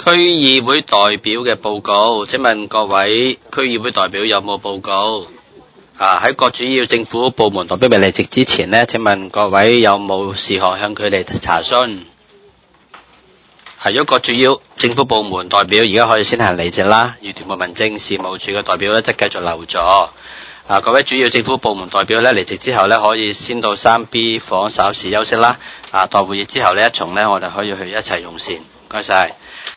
區議會代表嘅報告，請問各位區議會代表有冇報告？喺各主要政府部門代表未離席之前呢，請問各位有冇事項向佢哋查詢？如果各主要政府部門代表而家可以先行離席啦，而屯門民政事務處嘅代表呢，則繼續留咗。各位主要政府部門代表呢，離席之後呢，可以先到 3B 房稍事休息啦。待會議之後呢，一重呢，我哋可以去一齊用膳。唔該晒。